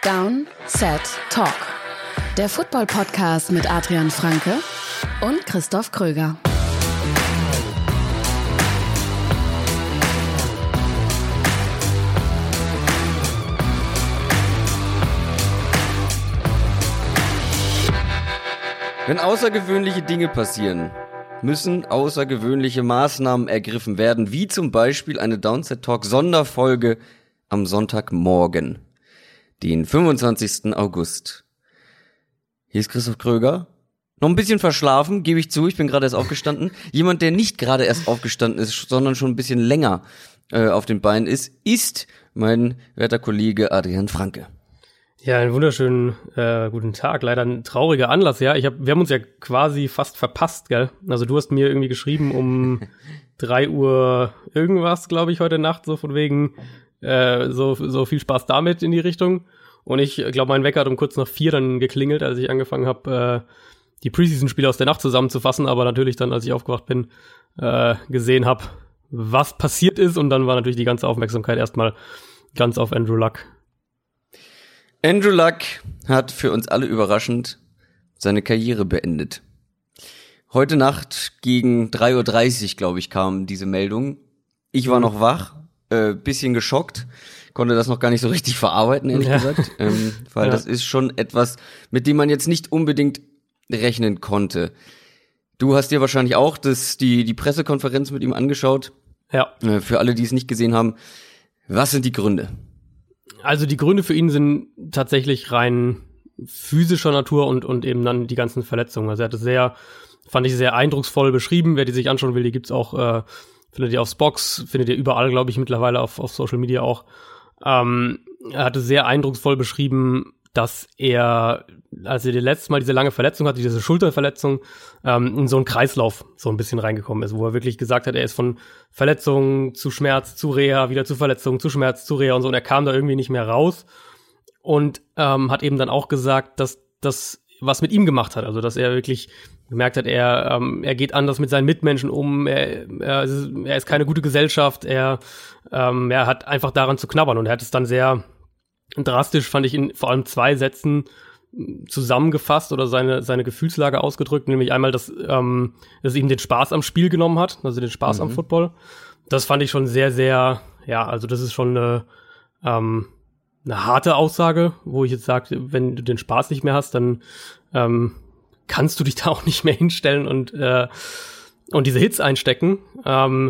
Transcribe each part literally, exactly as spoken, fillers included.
Down, Set, Talk. Der Football-Podcast mit Adrian Franke und Christoph Kröger. Wenn außergewöhnliche Dinge passieren, müssen außergewöhnliche Maßnahmen ergriffen werden, wie zum Beispiel eine Downset Talk Sonderfolge am Sonntagmorgen, den fünfundzwanzigsten August. Hier ist Christoph Kröger. Noch ein bisschen verschlafen, gebe ich zu, ich bin gerade erst aufgestanden. Jemand, der nicht gerade erst aufgestanden ist, sondern schon ein bisschen länger äh, auf den Beinen ist, ist mein werter Kollege Adrian Franke. Ja, einen wunderschönen äh, guten Tag. Leider ein trauriger Anlass, ja. Ich hab, wir haben uns ja quasi fast verpasst, gell? Also du hast mir irgendwie geschrieben um drei Uhr irgendwas, glaube ich, heute Nacht, so von wegen äh, so so viel Spaß damit in die Richtung. Und ich glaube, mein Wecker hat um kurz nach vier dann geklingelt, als ich angefangen habe, äh, die Preseason-Spiele aus der Nacht zusammenzufassen. Aber natürlich dann, als ich aufgewacht bin, äh, gesehen habe, was passiert ist. Und dann war natürlich die ganze Aufmerksamkeit erstmal ganz auf Andrew Luck. Andrew Luck hat für uns alle überraschend seine Karriere beendet. Heute Nacht gegen drei Uhr dreißig, glaube ich, kam diese Meldung. Ich war noch wach, äh, bisschen geschockt, konnte das noch gar nicht so richtig verarbeiten, ehrlich ja. gesagt, ähm, weil ja. das ist schon etwas, mit dem man jetzt nicht unbedingt rechnen konnte. Du hast dir wahrscheinlich auch das, die, die Pressekonferenz mit ihm angeschaut. Ja. Äh, für alle, die es nicht gesehen haben, was sind die Gründe? Also die Gründe für ihn sind tatsächlich rein physischer Natur und und eben dann die ganzen Verletzungen. Also er hat es sehr, fand ich sehr eindrucksvoll beschrieben. Wer die sich anschauen will, die gibt's auch, äh, findet ihr auf Spox, findet ihr überall, glaube ich, mittlerweile auf auf Social Media auch. Ähm, er hatte sehr eindrucksvoll beschrieben, dass er, als er das letzte Mal diese lange Verletzung hatte, diese Schulterverletzung, ähm, in so einen Kreislauf so ein bisschen reingekommen ist, wo er wirklich gesagt hat, er ist von Verletzung zu Schmerz, zu Reha, wieder zu Verletzung, zu Schmerz, zu Reha und so, und er kam da irgendwie nicht mehr raus und ähm, hat eben dann auch gesagt, dass das was mit ihm gemacht hat, also dass er wirklich gemerkt hat, er ähm, er geht anders mit seinen Mitmenschen um, er, er, ist, er ist keine gute Gesellschaft, er, ähm, er hat einfach daran zu knabbern und er hat es dann sehr drastisch, fand ich, in vor allem zwei Sätzen zusammengefasst oder seine seine Gefühlslage ausgedrückt, nämlich einmal, dass ähm, dass ihm den Spaß am Spiel genommen hat, also den Spaß mhm. am Football. Das fand ich schon sehr, sehr, ja, also das ist schon eine, ähm, eine harte Aussage, wo ich jetzt sage, wenn du den Spaß nicht mehr hast, dann ähm, kannst du dich da auch nicht mehr hinstellen und äh, und diese Hits einstecken. Ähm,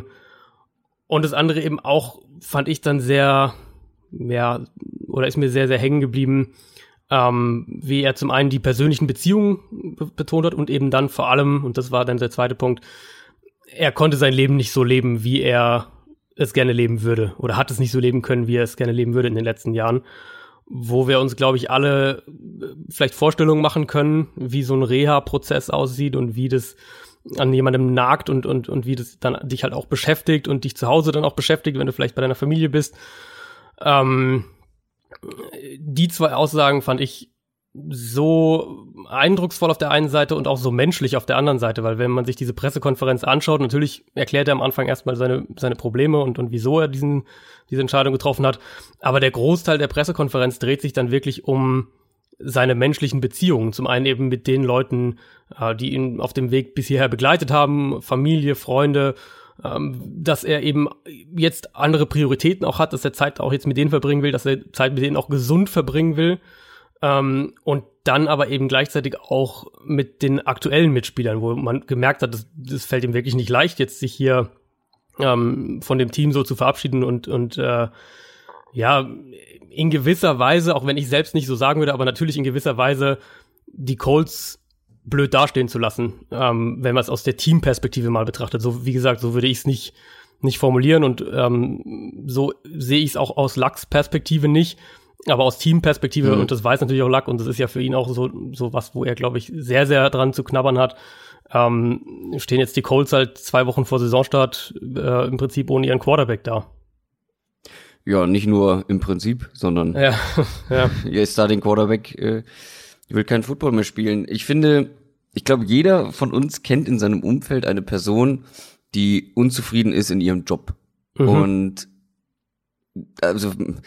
und das andere eben auch, fand ich dann sehr, ja, oder ist mir sehr, sehr hängen geblieben, ähm, wie er zum einen die persönlichen Beziehungen be- betont hat und eben dann vor allem, und das war dann der zweite Punkt, er konnte sein Leben nicht so leben, wie er es gerne leben würde, oder hat es nicht so leben können, wie er es gerne leben würde in den letzten Jahren, wo wir uns, glaube ich, alle vielleicht Vorstellungen machen können, wie so ein Reha-Prozess aussieht und wie das an jemandem nagt und, und, und wie das dann dich halt auch beschäftigt und dich zu Hause dann auch beschäftigt, wenn du vielleicht bei deiner Familie bist. Ähm, die zwei Aussagen fand ich so eindrucksvoll auf der einen Seite und auch so menschlich auf der anderen Seite, weil wenn man sich diese Pressekonferenz anschaut, natürlich erklärt er am Anfang erstmal seine seine Probleme und und wieso er diesen diese Entscheidung getroffen hat, aber der Großteil der Pressekonferenz dreht sich dann wirklich um seine menschlichen Beziehungen, zum einen eben mit den Leuten, äh, die ihn auf dem Weg bis hierher begleitet haben, Familie, Freunde, ähm, dass er eben jetzt andere Prioritäten auch hat, dass er Zeit auch jetzt mit denen verbringen will, dass er Zeit mit denen auch gesund verbringen will, ähm, und dann aber eben gleichzeitig auch mit den aktuellen Mitspielern, wo man gemerkt hat, das, das fällt ihm wirklich nicht leicht, jetzt sich hier ähm, von dem Team so zu verabschieden und und äh, ja, in gewisser Weise, auch wenn ich selbst nicht so sagen würde, aber natürlich in gewisser Weise die Colts blöd dastehen zu lassen, ähm, wenn man es aus der Teamperspektive mal betrachtet. So, wie gesagt, so würde ich es nicht nicht formulieren und ähm, so sehe ich es auch aus Lucks Perspektive nicht, aber aus Teamperspektive, mhm. und das weiß natürlich auch Luck und das ist ja für ihn auch so so was, wo er, glaube ich, sehr, sehr dran zu knabbern hat. Ähm, stehen jetzt die Colts halt zwei Wochen vor Saisonstart äh, im Prinzip ohne ihren Quarterback da. Ja, nicht nur im Prinzip, sondern ja, ja. Ihr Starting Quarterback äh, will kein Football mehr spielen. Ich finde, ich glaube, jeder von uns kennt in seinem Umfeld eine Person, die unzufrieden ist in ihrem Job. Mhm. Und also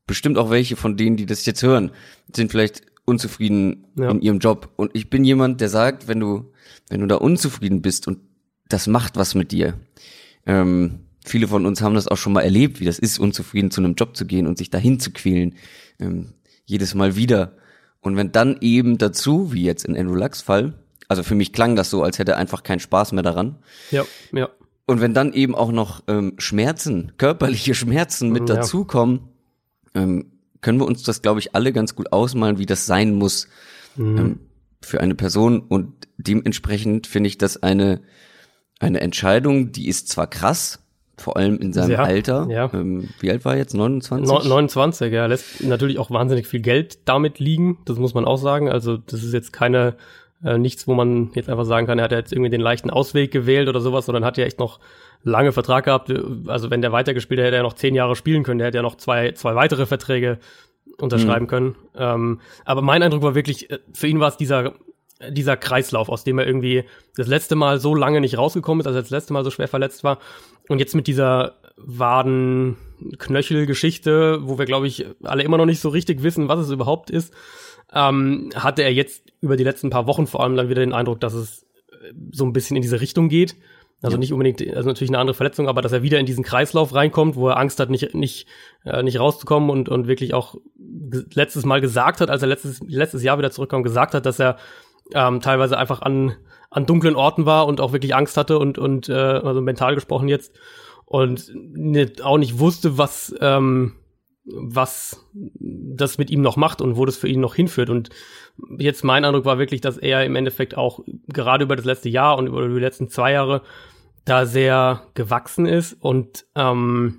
bestimmt auch welche von denen, die das jetzt hören, sind vielleicht unzufrieden ja. in ihrem Job. Und ich bin jemand, der sagt, wenn du, wenn du da unzufrieden bist und das macht was mit dir. Ähm, viele von uns haben das auch schon mal erlebt, wie das ist, unzufrieden zu einem Job zu gehen und sich dahin zu quälen. Ähm, jedes Mal wieder. Und wenn dann eben dazu, wie jetzt in Andrew Lucks Fall, also für mich klang das so, als hätte er einfach keinen Spaß mehr daran. Ja, ja. Und wenn dann eben auch noch ähm, Schmerzen, körperliche Schmerzen mit ja. dazukommen, ähm, können wir uns das, glaube ich, alle ganz gut ausmalen, wie das sein muss mhm. ähm, für eine Person. Und dementsprechend finde ich das eine eine Entscheidung, die ist zwar krass, vor allem in seinem ja, Alter. Ja. Ähm, wie alt war er jetzt? neunundzwanzig? No, neunundzwanzig, ja. Lässt natürlich auch wahnsinnig viel Geld damit liegen. Das muss man auch sagen. Also das ist jetzt keine äh, nichts, wo man jetzt einfach sagen kann, er hat jetzt irgendwie den leichten Ausweg gewählt oder sowas, sondern hat ja echt noch lange Vertrag gehabt. Also wenn der weitergespielt hätte, hätte er noch zehn Jahre spielen können. Der hätte ja noch zwei zwei weitere Verträge unterschreiben mhm. können. Ähm, aber mein Eindruck war wirklich, für ihn war es dieser dieser Kreislauf, aus dem er irgendwie das letzte Mal so lange nicht rausgekommen ist, also das letzte Mal so schwer verletzt war. Und jetzt mit dieser Waden-Knöchel-Geschichte, wo wir, glaube ich, alle immer noch nicht so richtig wissen, was es überhaupt ist, ähm, hatte er jetzt über die letzten paar Wochen vor allem dann wieder den Eindruck, dass es so ein bisschen in diese Richtung geht. Also ja. nicht unbedingt, also natürlich eine andere Verletzung, aber dass er wieder in diesen Kreislauf reinkommt, wo er Angst hat, nicht nicht äh, nicht rauszukommen und und wirklich auch letztes Mal gesagt hat, als er letztes letztes Jahr wieder zurückkam, gesagt hat, dass er ähm, teilweise einfach an an dunklen Orten war und auch wirklich Angst hatte und und äh, also mental gesprochen jetzt und nicht, auch nicht wusste, was ähm, was das mit ihm noch macht und wo das für ihn noch hinführt. Und jetzt mein Eindruck war wirklich, dass er im Endeffekt auch gerade über das letzte Jahr und über die letzten zwei Jahre da sehr gewachsen ist und ähm,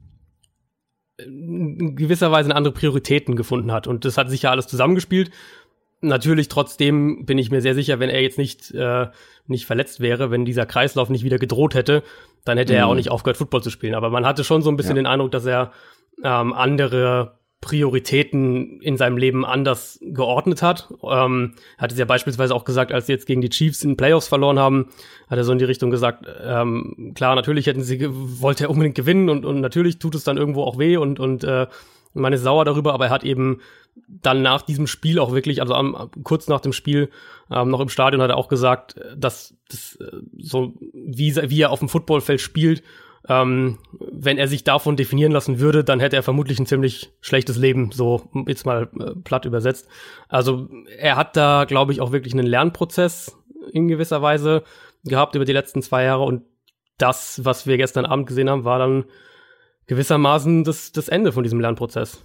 in gewisser Weise eine andere Prioritäten gefunden hat. Und das hat sicher alles zusammengespielt. Natürlich trotzdem bin ich mir sehr sicher, wenn er jetzt nicht äh, nicht verletzt wäre, wenn dieser Kreislauf nicht wieder gedroht hätte, dann hätte mhm. er auch nicht aufgehört, Football zu spielen. Aber man hatte schon so ein bisschen ja. den Eindruck, dass er ähm, andere Prioritäten in seinem Leben anders geordnet hat. Ähm, hat es ja beispielsweise auch gesagt, als sie jetzt gegen die Chiefs in den Playoffs verloren haben, hat er so in die Richtung gesagt, ähm, klar, natürlich hätten sie, wollte er unbedingt gewinnen und, und natürlich tut es dann irgendwo auch weh und, und äh, man ist sauer darüber, aber er hat eben dann nach diesem Spiel auch wirklich, also am, kurz nach dem Spiel, ähm, noch im Stadion hat er auch gesagt, dass das so wie, wie er auf dem Footballfeld spielt, ähm, wenn er sich davon definieren lassen würde, dann hätte er vermutlich ein ziemlich schlechtes Leben, so jetzt mal äh, platt übersetzt. Also er hat da, glaube ich, auch wirklich einen Lernprozess in gewisser Weise gehabt über die letzten zwei Jahre und das, was wir gestern Abend gesehen haben, war dann gewissermaßen das, das Ende von diesem Lernprozess.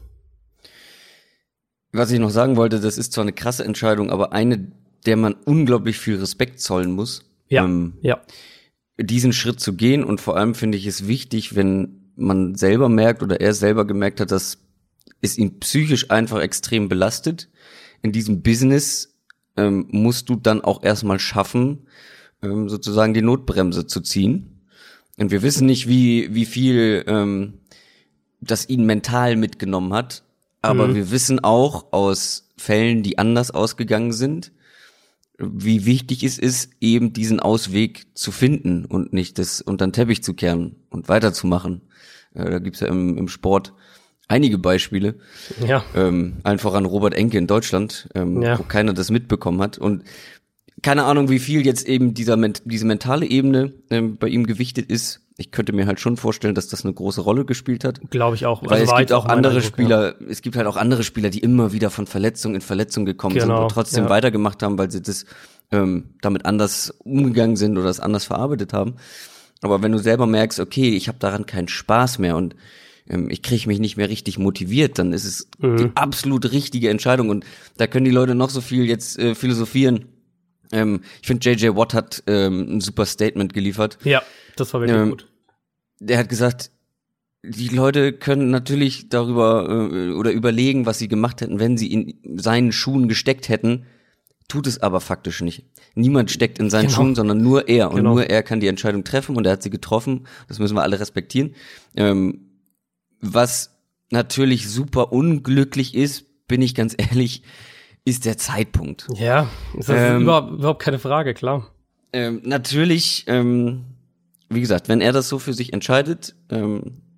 Was ich noch sagen wollte, das ist zwar eine krasse Entscheidung, aber eine, der man unglaublich viel Respekt zollen muss. Ja, ähm, ja. diesen Schritt zu gehen und vor allem finde ich es wichtig, wenn man selber merkt oder er selber gemerkt hat, dass es ihn psychisch einfach extrem belastet. In diesem Business ähm, musst du dann auch erstmal schaffen, ähm, sozusagen die Notbremse zu ziehen. Und wir wissen nicht, wie wie viel ähm, das ihn mental mitgenommen hat, aber mhm. wir wissen auch aus Fällen, die anders ausgegangen sind, wie wichtig es ist, eben diesen Ausweg zu finden und nicht das unter den Teppich zu kehren und weiterzumachen. Äh, da gibt's ja im, im Sport einige Beispiele. Ja. Ähm, allen voran Robert Enke in Deutschland, ähm, ja. wo keiner das mitbekommen hat. Und keine Ahnung, wie viel jetzt eben dieser diese mentale Ebene ähm, bei ihm gewichtet ist. Ich könnte mir halt schon vorstellen, dass das eine große Rolle gespielt hat. Glaube ich auch. Weil also es gibt auch andere Eindruck, Spieler, ja. es gibt halt auch andere Spieler, die immer wieder von Verletzung in Verletzung gekommen genau, sind und trotzdem ja. weitergemacht haben, weil sie das ähm, damit anders umgegangen sind oder das anders verarbeitet haben. Aber wenn du selber merkst, okay, ich habe daran keinen Spaß mehr und ähm, ich kriege mich nicht mehr richtig motiviert, dann ist es mhm. die absolut richtige Entscheidung. Und da können die Leute noch so viel jetzt äh, philosophieren. Ähm, ich finde, J J Watt hat ähm, ein super Statement geliefert. Ja, das war wirklich ähm, gut. Der hat gesagt, die Leute können natürlich darüber äh, oder überlegen, was sie gemacht hätten, wenn sie in seinen Schuhen gesteckt hätten, tut es aber faktisch nicht. Niemand steckt in seinen genau. Schuhen, sondern nur er. Und genau. nur er kann die Entscheidung treffen und er hat sie getroffen. Das müssen wir alle respektieren. Ähm, was natürlich super unglücklich ist, bin ich ganz ehrlich, ist der Zeitpunkt. Ja, das ist ähm, überhaupt, überhaupt keine Frage, klar. Ähm, natürlich, ähm, wie gesagt, wenn er das so für sich entscheidet, ähm,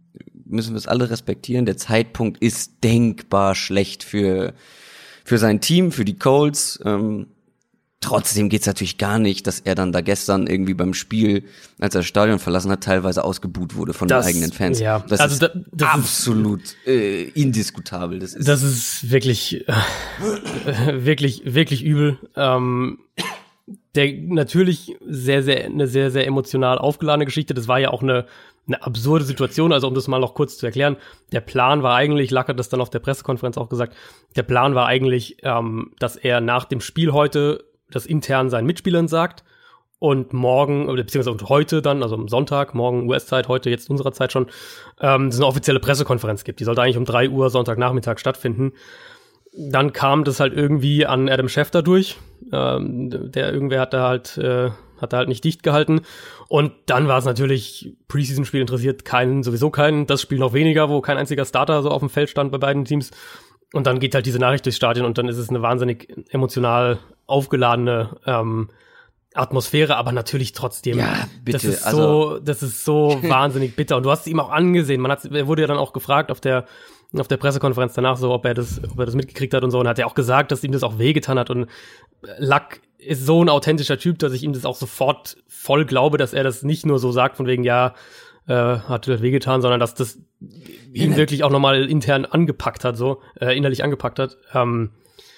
müssen wir es alle respektieren. Der Zeitpunkt ist denkbar schlecht für für sein Team, für die Colts. Ähm, trotzdem geht's natürlich gar nicht, dass er dann da gestern irgendwie beim Spiel, als er das Stadion verlassen hat, teilweise ausgebuht wurde von das, den eigenen Fans. Ja. Das also ist da, das absolut ist, äh, indiskutabel. Das ist, das ist wirklich, äh, wirklich, wirklich übel. Ähm, der natürlich sehr, sehr, eine sehr, sehr emotional aufgeladene Geschichte. Das war ja auch eine, eine absurde Situation. Also um das mal noch kurz zu erklären, der Plan war eigentlich, Luck hat das dann auf der Pressekonferenz auch gesagt, der Plan war eigentlich, ähm, dass er nach dem Spiel heute das intern seinen Mitspielern sagt und morgen, oder beziehungsweise heute dann, also am Sonntag, morgen U S-Zeit, heute jetzt unserer Zeit schon, ähm, es eine offizielle Pressekonferenz gibt. Die sollte eigentlich um drei Uhr Sonntagnachmittag stattfinden. Dann kam das halt irgendwie an Adam Schefter durch. Ähm, der irgendwer hat da halt, äh, hat da halt nicht dicht gehalten. Und dann war es natürlich, Preseason-Spiel interessiert keinen, sowieso keinen. Das Spiel noch weniger, wo kein einziger Starter so auf dem Feld stand bei beiden Teams. Und dann geht halt diese Nachricht durchs Stadion und dann ist es eine wahnsinnig emotional aufgeladene ähm, Atmosphäre, aber natürlich trotzdem. Ja, bitte. Das ist also so, das ist so wahnsinnig bitter. Und du hast es ihm auch angesehen. Man hat, er wurde ja dann auch gefragt auf der auf der Pressekonferenz danach so, ob er das, ob er das mitgekriegt hat und so. Und hat er auch gesagt, dass ihm das auch wehgetan hat. Und Luck ist so ein authentischer Typ, dass ich ihm das auch sofort voll glaube, dass er das nicht nur so sagt von wegen, ja, äh, hat das wehgetan, sondern dass das ja, ihn wirklich auch nochmal intern angepackt hat, so, äh, innerlich angepackt hat. Ähm,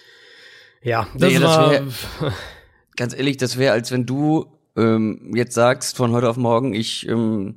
ja, das nee, war... Das wär, ganz ehrlich, das wäre, als wenn du ähm, jetzt sagst, von heute auf morgen, ich ähm,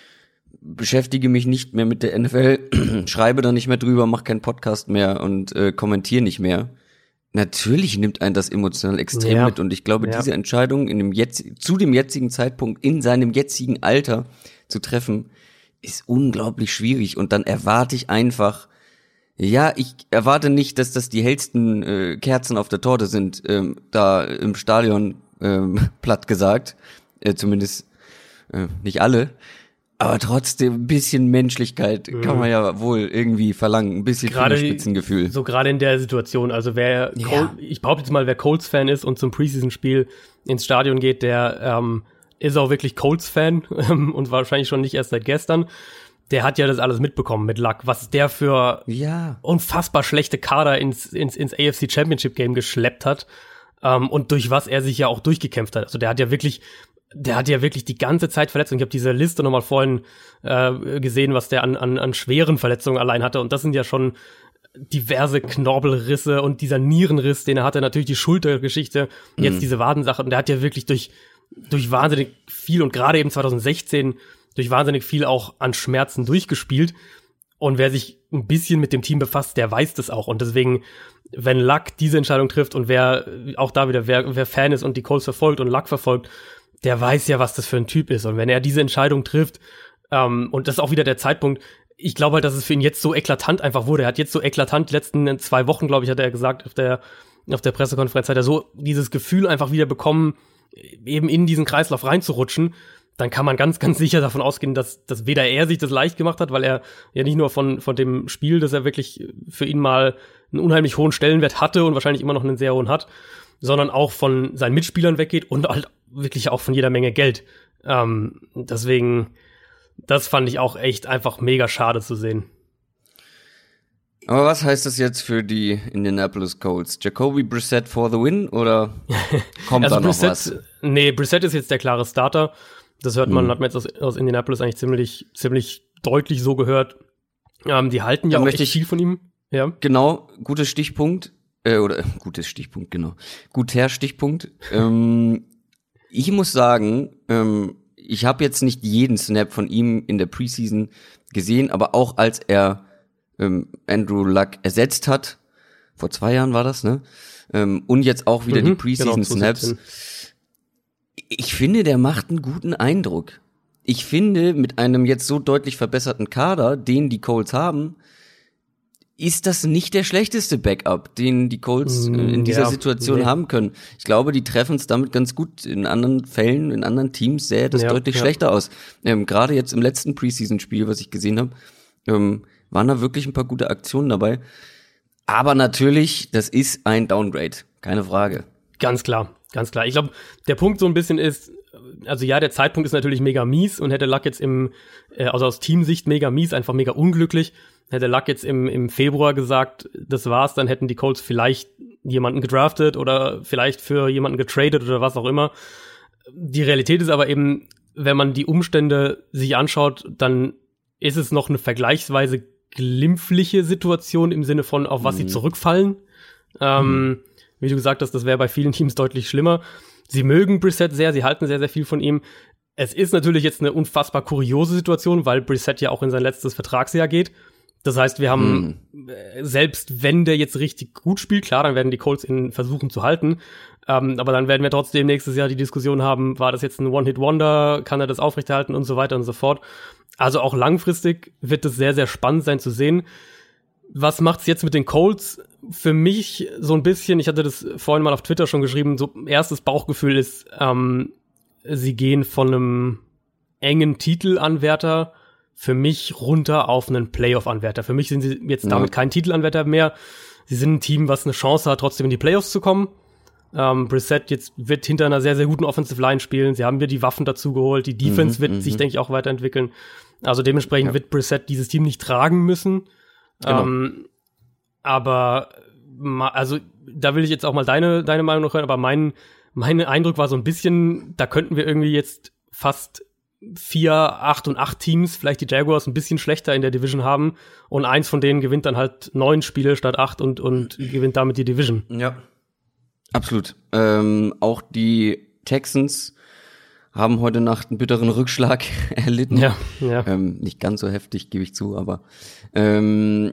beschäftige mich nicht mehr mit der N F L, schreibe da nicht mehr drüber, mache keinen Podcast mehr und äh, kommentiere nicht mehr. Natürlich nimmt einen das emotional extrem ja. mit und ich glaube, ja. diese Entscheidung in dem jetzt, zu dem jetzigen Zeitpunkt in seinem jetzigen Alter zu treffen, ist unglaublich schwierig und dann erwarte ich einfach, ja, ich erwarte nicht, dass das die hellsten äh, Kerzen auf der Torte sind, ähm, da im Stadion, ähm, platt gesagt, äh, zumindest äh, nicht alle. Aber trotzdem ein bisschen Menschlichkeit mhm. kann man ja wohl irgendwie verlangen, ein bisschen gerade Fingerspitzengefühl. So gerade in der Situation, also wer, ja. Col- ich behaupte jetzt mal, wer Colts-Fan ist und zum Preseason-Spiel ins Stadion geht, der ähm, ist auch wirklich Colts-Fan ähm, und wahrscheinlich schon nicht erst seit gestern. Der hat ja das alles mitbekommen mit Luck, was der für ja. unfassbar schlechte Kader ins, ins, ins A F C Championship Game geschleppt hat ähm, und durch was er sich ja auch durchgekämpft hat. Also der hat ja wirklich Der hat ja wirklich die ganze Zeit Verletzungen. Ich habe diese Liste nochmal vorhin äh, gesehen, was der an, an, an schweren Verletzungen allein hatte. Und das sind ja schon diverse Knorpelrisse und dieser Nierenriss, den er hatte, natürlich die Schultergeschichte, mhm. jetzt diese Wadensache. Und der hat ja wirklich durch, durch wahnsinnig viel und gerade eben zwanzig sechzehn durch wahnsinnig viel auch an Schmerzen durchgespielt. Und wer sich ein bisschen mit dem Team befasst, der weiß das auch. Und deswegen, wenn Luck diese Entscheidung trifft und wer auch da wieder, wer, wer Fan ist und die Colts verfolgt und Luck verfolgt, der weiß ja, was das für ein Typ ist. Und wenn er diese Entscheidung trifft, ähm, und das ist auch wieder der Zeitpunkt, ich glaube halt, dass es für ihn jetzt so eklatant einfach wurde. Er hat jetzt so eklatant, die letzten zwei Wochen, glaube ich, hat er gesagt, auf der, auf der Pressekonferenz hat er so dieses Gefühl einfach wieder bekommen, eben in diesen Kreislauf reinzurutschen. Dann kann man ganz, ganz sicher davon ausgehen, dass, dass weder er sich das leicht gemacht hat, weil er ja nicht nur von, von dem Spiel, das er wirklich für ihn mal einen unheimlich hohen Stellenwert hatte und wahrscheinlich immer noch einen sehr hohen hat, sondern auch von seinen Mitspielern weggeht und halt wirklich auch von jeder Menge Geld. Ähm, deswegen, das fand ich auch echt einfach mega schade zu sehen. Aber was heißt das jetzt für die Indianapolis Colts? Jacoby Brissett for the win oder kommt also da noch Brissett, was? Nee, Brissett ist jetzt der klare Starter. Das hört man, hm. hat man jetzt aus, aus Indianapolis eigentlich ziemlich, ziemlich deutlich so gehört. Ähm, die halten ja da auch möchte echt ich viel von ihm. Ja. Genau, guter Stichpunkt. Äh, oder äh, gutes Stichpunkt, genau. Guter Stichpunkt. ähm, ich muss sagen, ähm, ich habe jetzt nicht jeden Snap von ihm in der Preseason gesehen, aber auch als er ähm, Andrew Luck ersetzt hat, vor zwei Jahren war das, ne? Ähm, und jetzt auch wieder mhm, die Preseason-Snaps. Genau, ich finde, der macht einen guten Eindruck. Ich finde, mit einem jetzt so deutlich verbesserten Kader, den die Colts haben, ist das nicht der schlechteste Backup, den die Colts äh, in dieser ja, Situation nee. haben können. Ich glaube, die treffen es damit ganz gut. In anderen Fällen, in anderen Teams sähe das ja, deutlich ja. schlechter aus. Ähm, Gerade jetzt im letzten Preseason-Spiel, was ich gesehen habe, ähm, waren da wirklich ein paar gute Aktionen dabei. Aber natürlich, das ist ein Downgrade, keine Frage. Ganz klar, ganz klar. Ich glaube, der Punkt so ein bisschen ist, also ja, der Zeitpunkt ist natürlich mega mies und hätte Luck jetzt im, äh, also aus Teamsicht mega mies, einfach mega unglücklich. Hätte Luck jetzt im, im Februar gesagt, das war's, dann hätten die Colts vielleicht jemanden gedraftet oder vielleicht für jemanden getradet oder was auch immer. Die Realität ist aber eben, wenn man die Umstände sich anschaut, dann ist es noch eine vergleichsweise glimpfliche Situation im Sinne von, auf was mhm. sie zurückfallen. Ähm, mhm. Wie du gesagt hast, das wäre bei vielen Teams deutlich schlimmer. Sie mögen Brissett sehr, sie halten sehr, sehr viel von ihm. Es ist natürlich jetzt eine unfassbar kuriose Situation, weil Brissett ja auch in sein letztes Vertragsjahr geht. Das heißt, wir haben, hm. selbst wenn der jetzt richtig gut spielt, klar, dann werden die Colts ihn versuchen zu halten. Ähm, aber dann werden wir trotzdem nächstes Jahr die Diskussion haben, war das jetzt ein One-Hit-Wonder, kann er das aufrechterhalten und so weiter und so fort. Also auch langfristig wird es sehr, sehr spannend sein zu sehen. Was macht's jetzt mit den Colts? Für mich so ein bisschen, ich hatte das vorhin mal auf Twitter schon geschrieben, so erstes Bauchgefühl ist, ähm, sie gehen von einem engen Titelanwärter für mich runter auf einen Playoff-Anwärter. Für mich sind sie jetzt damit ja. kein Titelanwärter mehr. Sie sind ein Team, was eine Chance hat, trotzdem in die Playoffs zu kommen. Ähm, Brissett jetzt wird hinter einer sehr, sehr guten Offensive Line spielen. Sie haben wieder die Waffen dazu geholt. Die Defense mhm, wird m- sich, denke ich, auch weiterentwickeln. Also dementsprechend ja. wird Brissett dieses Team nicht tragen müssen. Genau. Ähm, aber also da will ich jetzt auch mal deine, deine Meinung noch hören, aber mein, mein Eindruck war so ein bisschen, da könnten wir irgendwie jetzt fast vier, acht und acht Teams, vielleicht die Jaguars ein bisschen schlechter in der Division haben und eins von denen gewinnt dann halt neun Spiele statt acht und, und gewinnt damit die Division. Ja, absolut. Ähm, auch die Texans haben heute Nacht einen bitteren Rückschlag erlitten. Ja, ja. Ähm, nicht ganz so heftig, gebe ich zu, aber ähm,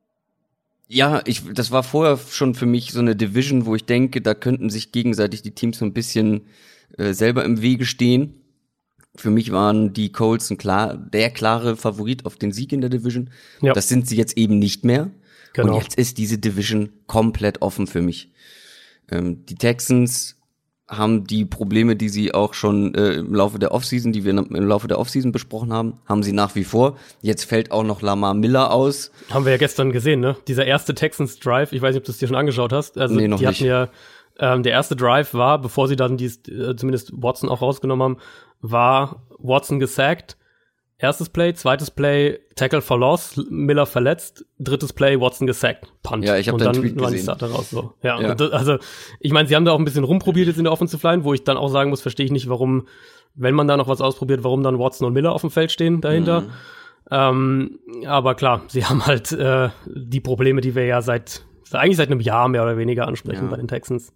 ja, ich, das war vorher schon für mich so eine Division, wo ich denke, da könnten sich gegenseitig die Teams so ein bisschen äh, selber im Wege stehen. Für mich waren die Colts ein klar, der klare Favorit auf den Sieg in der Division. Ja. Das sind sie jetzt eben nicht mehr. Genau. Und jetzt ist diese Division komplett offen für mich. Ähm, die Texans haben die Probleme, die sie auch schon äh, im Laufe der Offseason, die wir im Laufe der Offseason besprochen haben, haben sie nach wie vor. Jetzt fällt auch noch Lamar Miller aus. Haben wir ja gestern gesehen, ne? Dieser erste Texans Drive, ich weiß nicht, ob du es dir schon angeschaut hast. Also nee, noch die nicht. hatten ja, ähm, der erste Drive war, bevor sie dann dies, äh, zumindest Watson auch rausgenommen haben, war Watson gesackt. Erstes Play, zweites Play, Tackle for Loss, Miller verletzt, drittes Play, Watson gesackt, Punt. Ja, ich habe deinen Tweet gesehen. Und dann waren die Starter raus, so. Ja, ja. Und das, also, ich meine, sie haben da auch ein bisschen rumprobiert jetzt in der Offensive Line, wo ich dann auch sagen muss, verstehe ich nicht, warum, wenn man da noch was ausprobiert, warum dann Watson und Miller auf dem Feld stehen dahinter. Mhm. Ähm, aber klar, sie haben halt äh, die Probleme, die wir ja seit, eigentlich seit einem Jahr mehr oder weniger ansprechen ja. bei den Texans.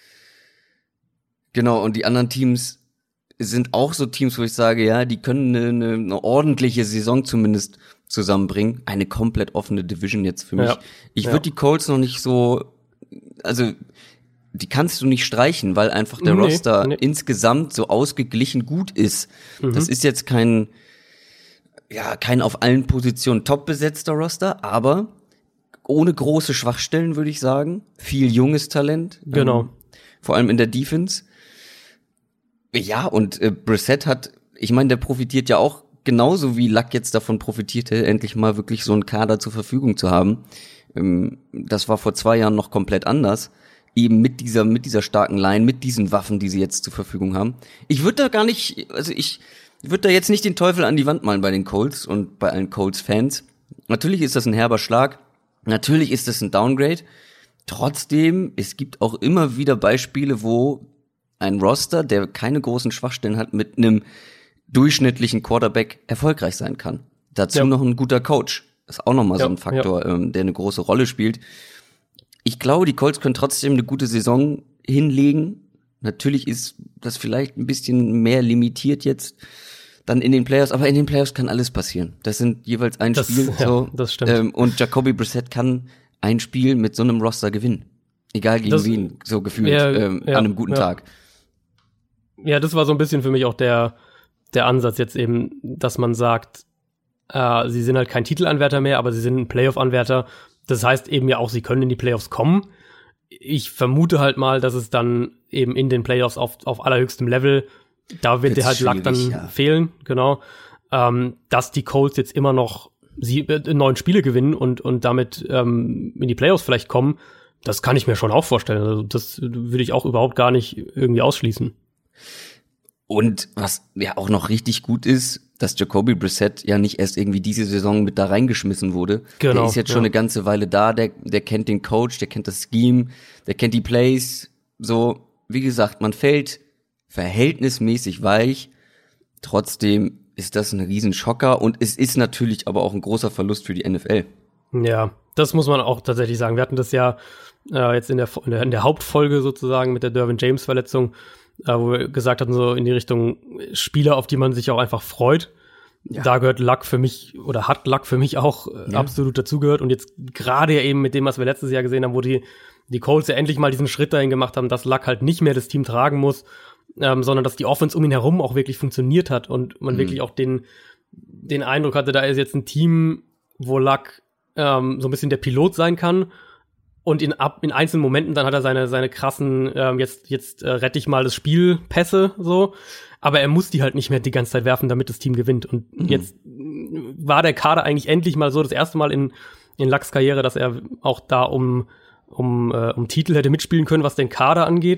Genau, und die anderen Teams sind auch so Teams, wo ich sage, ja, die können eine, eine, eine ordentliche Saison zumindest zusammenbringen. Eine komplett offene Division jetzt für mich. Ja. Ich würde ja. die Colts noch nicht so, also die kannst du nicht streichen, weil einfach der nee, Roster nee. insgesamt so ausgeglichen gut ist. Mhm. Das ist jetzt kein, ja, kein auf allen Positionen top besetzter Roster, aber ohne große Schwachstellen, würde ich sagen. Viel junges Talent. Genau. Ähm, vor allem in der Defense. Ja, und äh, Brissett hat, ich meine, der profitiert ja auch genauso wie Luck jetzt davon profitierte, endlich mal wirklich so einen Kader zur Verfügung zu haben. Ähm, das war vor zwei Jahren noch komplett anders. Eben mit dieser, mit dieser starken Line, mit diesen Waffen, die sie jetzt zur Verfügung haben. Ich würde da gar nicht, also ich würde da jetzt nicht den Teufel an die Wand malen bei den Colts und bei allen Colts-Fans. Natürlich ist das ein herber Schlag. Natürlich ist das ein Downgrade. Trotzdem, es gibt auch immer wieder Beispiele, wo ein Roster, der keine großen Schwachstellen hat, mit einem durchschnittlichen Quarterback erfolgreich sein kann. Dazu ja. noch ein guter Coach. Das ist auch nochmal ja, so ein Faktor, ja. ähm, der eine große Rolle spielt. Ich glaube, die Colts können trotzdem eine gute Saison hinlegen. Natürlich ist das vielleicht ein bisschen mehr limitiert jetzt dann in den Playoffs, aber in den Playoffs kann alles passieren. Das sind jeweils ein das, Spiel. Ja, so, das stimmt. Ähm, und Jacoby Brissett kann ein Spiel mit so einem Roster gewinnen. Egal gegen das, wen, so gefühlt, ja, ähm, ja, an einem guten ja. Tag. Ja, das war so ein bisschen für mich auch der der Ansatz jetzt eben, dass man sagt, äh, sie sind halt kein Titelanwärter mehr, aber sie sind ein Playoff-Anwärter. Das heißt eben ja auch, sie können in die Playoffs kommen. Ich vermute halt mal, dass es dann eben in den Playoffs auf auf allerhöchstem Level, da wird der halt Luck dann ja. fehlen, genau. Ähm, dass die Colts jetzt immer noch sie äh, neun Spiele gewinnen und und damit ähm, in die Playoffs vielleicht kommen, das kann ich mir schon auch vorstellen. Also das würde ich auch überhaupt gar nicht irgendwie ausschließen. Und was ja auch noch richtig gut ist, dass Jacoby Brissett ja nicht erst irgendwie diese Saison mit da reingeschmissen wurde. Genau, der ist jetzt schon ja. eine ganze Weile da, der, der kennt den Coach, der kennt das Scheme, der kennt die Plays. So, wie gesagt, man fällt verhältnismäßig weich. Trotzdem ist das ein Riesenschocker und es ist natürlich aber auch ein großer Verlust für die N F L. Ja, das muss man auch tatsächlich sagen. Wir hatten das ja äh, jetzt in der, in der in der Hauptfolge sozusagen mit der Derwin James Verletzung, äh, wo wir gesagt hatten, so in die Richtung Spieler, auf die man sich auch einfach freut. Ja. Da gehört Luck für mich, oder hat Luck für mich auch äh, ja. absolut dazugehört. Und jetzt gerade ja eben mit dem, was wir letztes Jahr gesehen haben, wo die, die Colts ja endlich mal diesen Schritt dahin gemacht haben, dass Luck halt nicht mehr das Team tragen muss, ähm, sondern dass die Offense um ihn herum auch wirklich funktioniert hat und man mhm. wirklich auch den, den Eindruck hatte, da ist jetzt ein Team, wo Luck ähm, so ein bisschen der Pilot sein kann. Und in ab in einzelnen Momenten dann hat er seine seine krassen ähm, jetzt jetzt äh, rette ich mal das Spiel Pässe so, aber er muss die halt nicht mehr die ganze Zeit werfen, damit das Team gewinnt. Und mhm. jetzt war der Kader eigentlich endlich mal so das erste Mal in in Lucks Karriere, dass er auch da um um äh, um Titel hätte mitspielen können, was den Kader angeht.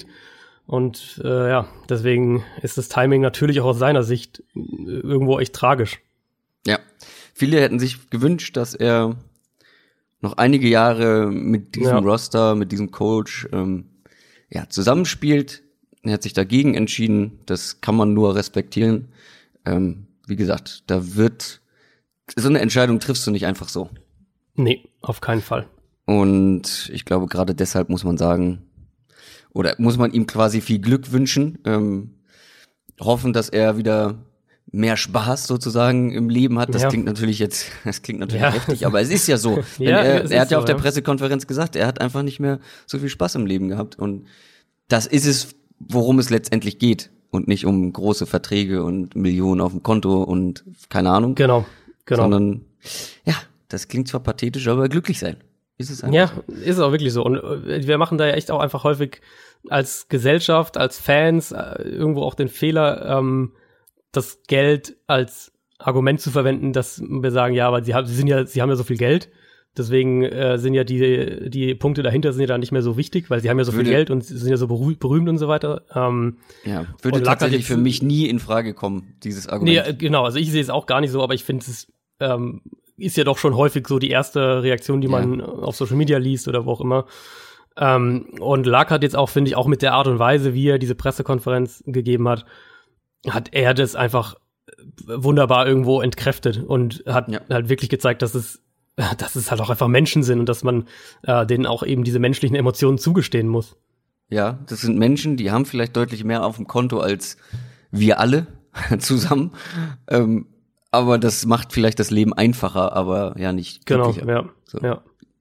Und äh, ja, deswegen ist das Timing natürlich auch aus seiner Sicht irgendwo echt tragisch. Ja, viele hätten sich gewünscht, dass er noch einige Jahre mit diesem ja. Roster, mit diesem Coach ähm, ja, zusammenspielt. Er hat sich dagegen entschieden. Das kann man nur respektieren. Ähm, wie gesagt, da wird so eine Entscheidung triffst du nicht einfach so. Nee, auf keinen Fall. Und ich glaube, gerade deshalb muss man sagen, oder muss man ihm quasi viel Glück wünschen, ähm, hoffen, dass er wieder mehr Spaß sozusagen im Leben hat. Das ja. klingt natürlich jetzt, das klingt natürlich ja. heftig, aber es ist ja so. ja, er er hat ja so, auf der ja. Pressekonferenz gesagt, er hat einfach nicht mehr so viel Spaß im Leben gehabt. Und das ist es, worum es letztendlich geht. Und nicht um große Verträge und Millionen auf dem Konto und keine Ahnung. Genau, genau. Sondern, ja, das klingt zwar pathetisch, aber glücklich sein. Ist es einfach ja, so. Ist es auch wirklich so. Und wir machen da ja echt auch einfach häufig als Gesellschaft, als Fans irgendwo auch den Fehler, ähm, das Geld als Argument zu verwenden, dass wir sagen, ja, aber sie haben, sie sind ja, sie haben ja so viel Geld, deswegen äh, sind ja die die Punkte dahinter sind ja dann nicht mehr so wichtig, weil sie haben ja so würde, viel Geld und sind ja so berüh- berühmt und so weiter. Ähm, ja, würde tatsächlich jetzt, für mich nie in Frage kommen, dieses Argument. Nee, genau, also ich sehe es auch gar nicht so, aber ich finde es ähm, ist ja doch schon häufig so die erste Reaktion, die man ja. auf Social Media liest oder wo auch immer. Ähm, und Luck hat jetzt auch, finde ich, auch mit der Art und Weise, wie er diese Pressekonferenz gegeben hat, hat er das einfach wunderbar irgendwo entkräftet und hat ja. halt wirklich gezeigt, dass es, dass es halt auch einfach Menschen sind und dass man äh, denen auch eben diese menschlichen Emotionen zugestehen muss. Ja, das sind Menschen, die haben vielleicht deutlich mehr auf dem Konto als wir alle zusammen. Ähm, aber das macht vielleicht das Leben einfacher, aber ja nicht glücklicher. Genau, ja, so. ja.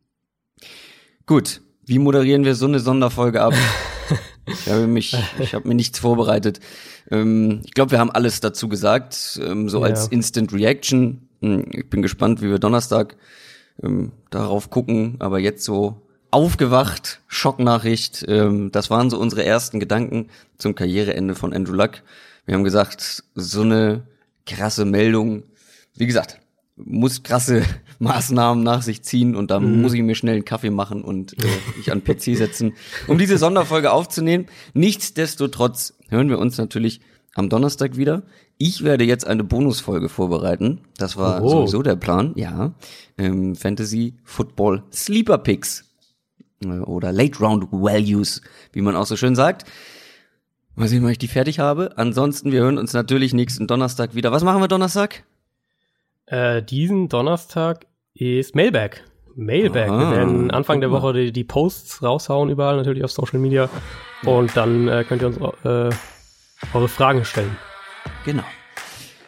Gut, wie moderieren wir so eine Sonderfolge ab? Ich habe mich, ich habe mir nichts vorbereitet. Ähm, ich glaube, wir haben alles dazu gesagt, ähm, so ja. als Instant Reaction. Ich bin gespannt, wie wir Donnerstag ähm, darauf gucken. Aber jetzt so aufgewacht, Schocknachricht. Ähm, das waren so unsere ersten Gedanken zum Karriereende von Andrew Luck. Wir haben gesagt, so eine krasse Meldung. Wie gesagt, muss krasse Maßnahmen nach sich ziehen und da mhm. muss ich mir schnell einen Kaffee machen und äh, mich an den P C setzen, um diese Sonderfolge aufzunehmen. Nichtsdestotrotz hören wir uns natürlich am Donnerstag wieder. Ich werde jetzt eine Bonusfolge vorbereiten. Das war oh. sowieso der Plan. Ja, ähm, Fantasy Football Sleeper Picks äh, oder Late Round Values, wie man auch so schön sagt. Mal sehen, wann ich die fertig habe. Ansonsten, wir hören uns natürlich nächsten Donnerstag wieder. Was machen wir Donnerstag? Äh, diesen Donnerstag ist Mailbag. Mailbag. Aha, wir werden Anfang der Woche die, die Posts raushauen, überall natürlich auf Social Media. Und dann äh, könnt ihr uns äh, eure Fragen stellen. Genau.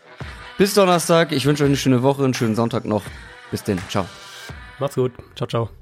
Bis Donnerstag. Ich wünsche euch eine schöne Woche, einen schönen Sonntag noch. Bis denn. Ciao. Macht's gut. Ciao, ciao.